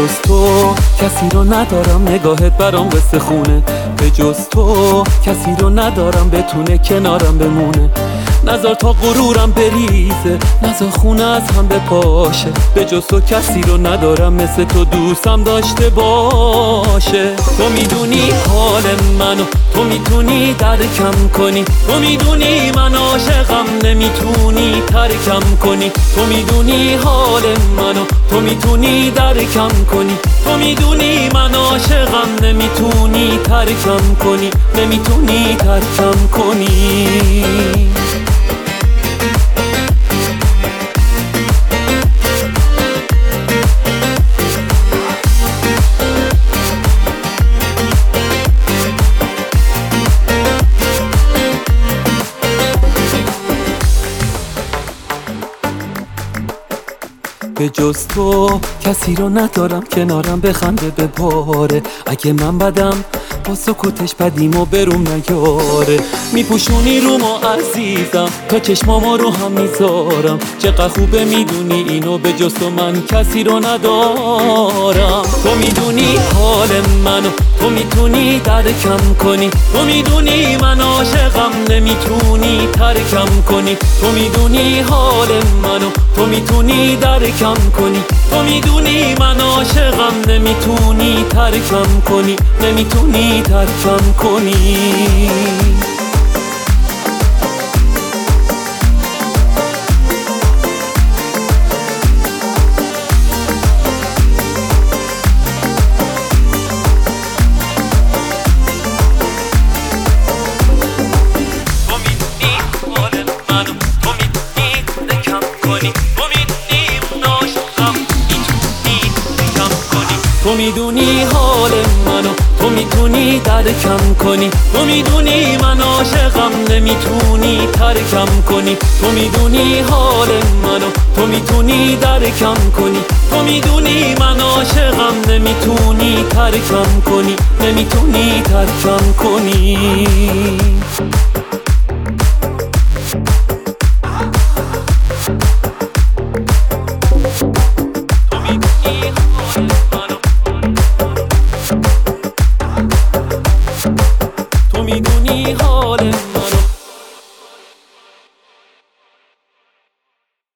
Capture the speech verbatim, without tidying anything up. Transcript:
جز تو کسی رو ندارم، نگاهت برام قصه خونه. به جز تو کسی رو ندارم بتونه کنارم بمونه. نذار تا غرورم بریزه، نذار خونه از هم بپاشه. به جز تو کسی رو ندارم مثل تو دوستم داشته باشه. تو میدونی حال منو، تو میتونی درکم کنی. تو میدونی من عاشقم، نمیتونی ترکم کنی. تو میدونی حال منو، تو میتونی درکم کنی. تو میدونی من عاشقم، نمیتونی ترکم کنی. نمیتونی ترکم کنی. به جز تو کسی رو ندارم کنارم بخنده بباره. اگه من بدم با سکوتش بدیم و بروم نیاره. میپوشونی رومو عزیزم، تا چشمامو رو هم میذارم. چقدر خوبه میدونی اینو، به جز تو من کسی رو ندارم. تو میدونی حال منو، تو میتونی درکم کنی. تو میدونی من عاشقم، نمیتونی ترکم کنی. تو میدونی حال منو، تو میتونی درکم کنی. تو میدونی من عاشقم، نمیتونی ترکم کنی. نمیتونی ترکم کنی. تو میدونی حال منو، تو میتونی درکم کنی. تو میدونی من عاشقم، نمیتونی ترکم کنی. تو میدونی حال منو، تو میتونی درکم کنی. تو میدونی من عاشقم، نمیتونی ترکم کنی. نمیتونی ترکم کنی.